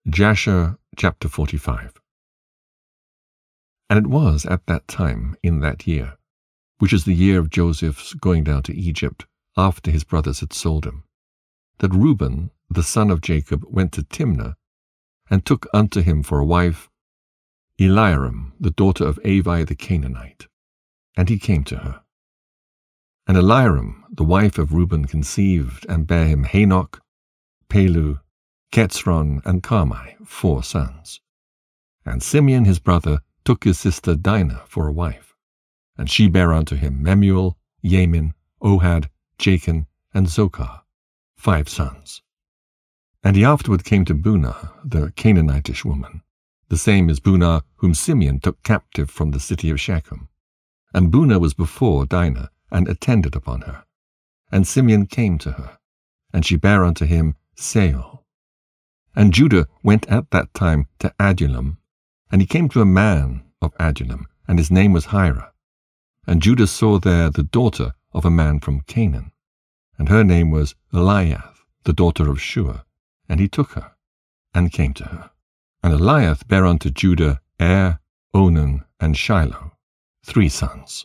Jasher chapter 45. And it was at that time, in that year, which is the year of Joseph's going down to Egypt, after his brothers had sold him, that Reuben, the son of Jacob, went to Timnah, and took unto him for a wife Eliarim, the daughter of Avi the Canaanite. And he came to her. And Eliarim, the wife of Reuben, conceived, and bare him Hanok, Palu, Ketzron, and Carmi, 4 sons. And Simeon his brother took his sister Dinah for a wife, and she bare unto him Memuel, Yamin, Ohad, Jachin, and Zochar, 5 sons. And he afterward came to Bunah, the Canaanitish woman. The same is Bunah, whom Simeon took captive from the city of Shechem. And Bunah was before Dinah, and attended upon her. And Simeon came to her, and she bare unto him Saul. And Judah went at that time to Adullam, and he came to a man of Adullam, and his name was Hira. And Judah saw there the daughter of a man from Canaan, and her name was Eliath, the daughter of Shua. And he took her, and came to her. And Eliath bare unto Judah Onan, and Shiloh, 3 sons.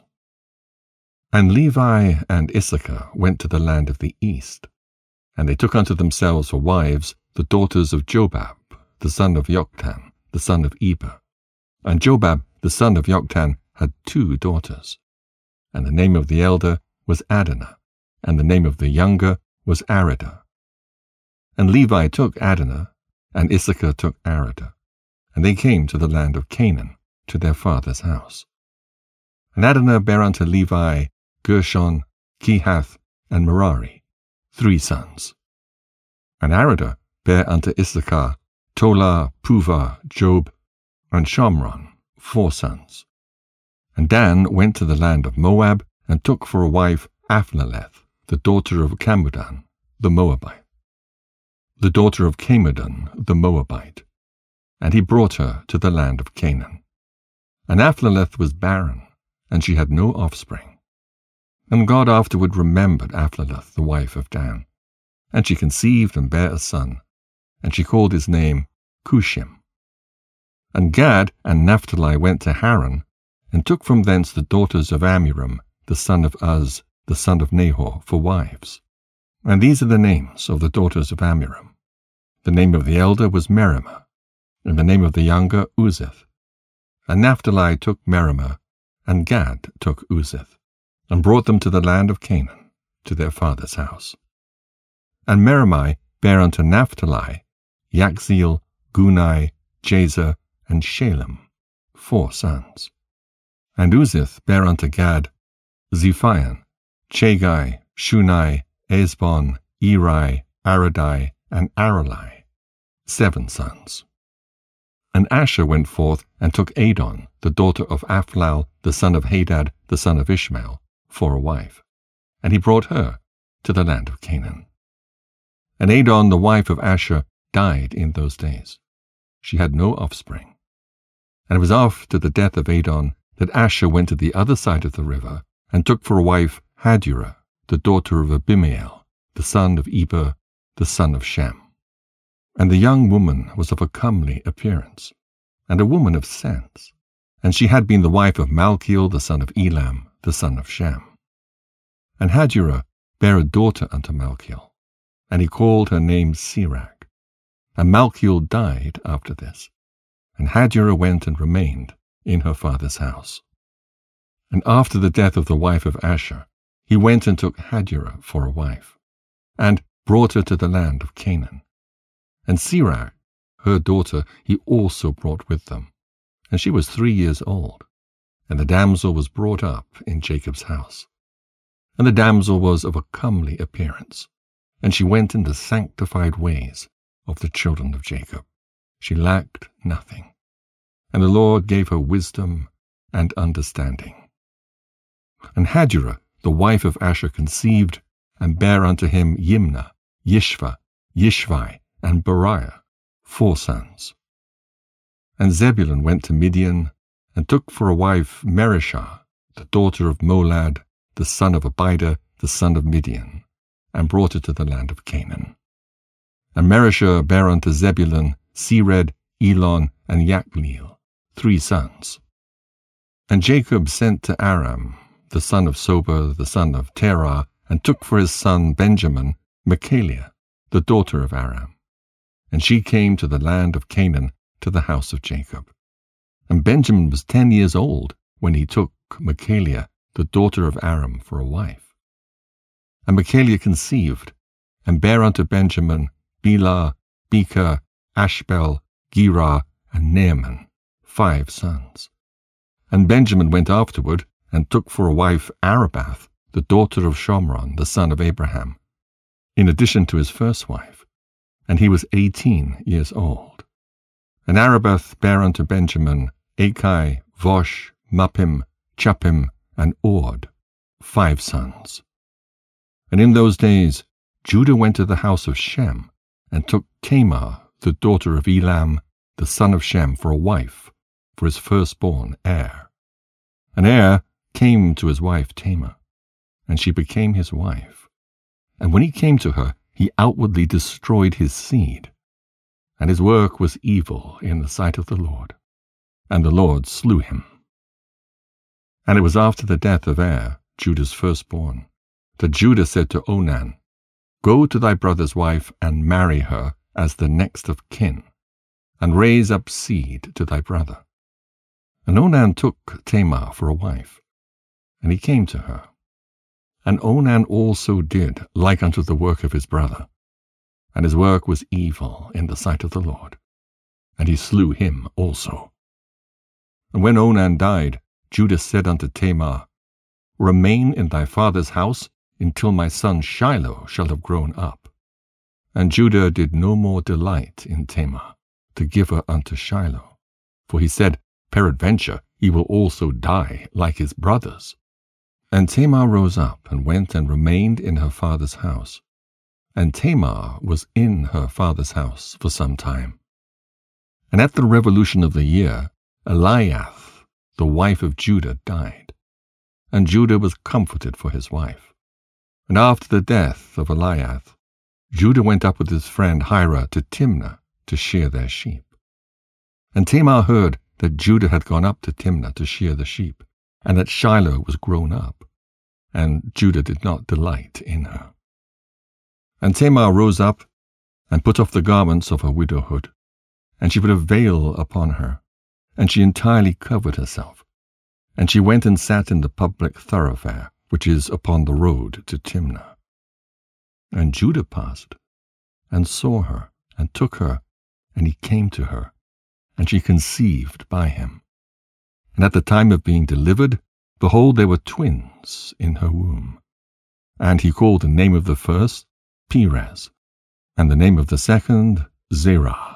And Levi and Issachar went to the land of the east, and they took unto themselves for wives the daughters of Jobab, the son of Joktan, the son of Eber. And Jobab, the son of Joktan, had 2 daughters. And the name of the elder was Adonah, and the name of the younger was Aridah. And Levi took Adonah, and Issachar took Aridah, and they came to the land of Canaan, to their father's house. And Adonah bare unto Levi Gershon, Kehath, and Merari, 3 sons. And Aridah bare unto Issachar Tola, Puvah, Job, and Shomron, 4 sons. And Dan went to the land of Moab, and took for a wife Aphlaleth, the daughter of Camudan, the Moabite, the daughter of Camudan, the Moabite, and he brought her to the land of Canaan. And Aphlaleth was barren, and she had no offspring. And God afterward remembered Aphlaleth, the wife of Dan, and she conceived and bare a son, and she called his name Cushim. And Gad and Naphtali went to Haran, and took from thence the daughters of Amiram, the son of Uz, the son of Nahor, for wives. And these are the names of the daughters of Amiram. The name of the elder was Merimah, and the name of the younger Uzith. And Naphtali took Merimah, and Gad took Uzith, and brought them to the land of Canaan, to their father's house. And Merimai bare unto Naphtali Yakzeel, Gunai, Jazer, and Shalem, 4 sons. And Uzith bare unto Gad Zephion, Chagai, Shunai, Ezbon, Eri, Aradai, and Aralai, 7 sons. And Asher went forth and took Adon, the daughter of Aphlal, the son of Hadad, the son of Ishmael, for a wife, and he brought her to the land of Canaan. And Adon, the wife of Asher, died in those days. She had no offspring. And it was after the death of Adon that Asher went to the other side of the river, and took for a wife Hadurah, the daughter of Abimael, the son of Eber, the son of Shem. And the young woman was of a comely appearance, and a woman of sense, and she had been the wife of Malchiel, the son of Elam, the son of Shem. And Hadurah bare a daughter unto Malchiel, and he called her name Sirach. And Malchiel died after this, and Hadurah went and remained in her father's house. And after the death of the wife of Asher, he went and took Hadurah for a wife, and brought her to the land of Canaan. And Sirach, her daughter, he also brought with them, and she was 3 years old. And the damsel was brought up in Jacob's house. And the damsel was of a comely appearance, and she went in the sanctified ways of the children of Jacob. She lacked nothing, and the Lord gave her wisdom and understanding. And Hadurah, the wife of Asher, conceived, and bare unto him Yimnah, Yishva, Yishvi, and Beriah, 4 sons. And Zebulun went to Midian, and took for a wife Merishah, the daughter of Molad, the son of Abidah, the son of Midian, and brought her to the land of Canaan. And Merishah bare unto Zebulun Sered, Elon, and Yakneel, 3 sons. And Jacob sent to Aram, the son of Sober, the son of Terah, and took for his son Benjamin Michaliah, the daughter of Aram. And she came to the land of Canaan, to the house of Jacob. And Benjamin was 10 years old when he took Michaliah, the daughter of Aram, for a wife. And Michaliah conceived, and bare unto Benjamin Bela, Becher, Ashbel, Gera, and Naaman, 5 sons. And Benjamin went afterward, and took for a wife Arabath, the daughter of Shomron, the son of Abraham, in addition to his first wife, and he was 18 years old. And Arabath bare unto Benjamin Achai, Vosh, Muppim, Chuppim, and Ord, 5 sons. And in those days Judah went to the house of Shem, and took Tamar, the daughter of Elam, the son of Shem, for a wife, for his firstborn Er. And Er came to his wife Tamar, and she became his wife. And when he came to her, he outwardly destroyed his seed. And his work was evil in the sight of the Lord, and the Lord slew him. And it was after the death of Er, Judah's firstborn, that Judah said to Onan, Go to thy brother's wife, and marry her as the next of kin, and raise up seed to thy brother. And Onan took Tamar for a wife, and he came to her. And Onan also did like unto the work of his brother, and his work was evil in the sight of the Lord, and he slew him also. And when Onan died, Judah said unto Tamar, Remain in thy father's house until my son Shiloh shall have grown up. And Judah did no more delight in Tamar, to give her unto Shiloh, for he said, Peradventure he will also die like his brothers. And Tamar rose up, and went and remained in her father's house. And Tamar was in her father's house for some time. And at the revolution of the year, Eliath, the wife of Judah, died. And Judah was comforted for his wife. And after the death of Eliath, Judah went up with his friend Hira to Timnah to shear their sheep. And Tamar heard that Judah had gone up to Timnah to shear the sheep, and that Shiloh was grown up, and Judah did not delight in her. And Tamar rose up, and put off the garments of her widowhood, and she put a veil upon her, and she entirely covered herself. And she went and sat in the public thoroughfare, which is upon the road to Timnah. And Judah passed, and saw her, and took her, and he came to her, and she conceived by him. And at the time of being delivered, behold, there were twins in her womb. And he called the name of the first Perez, and the name of the second Zerah.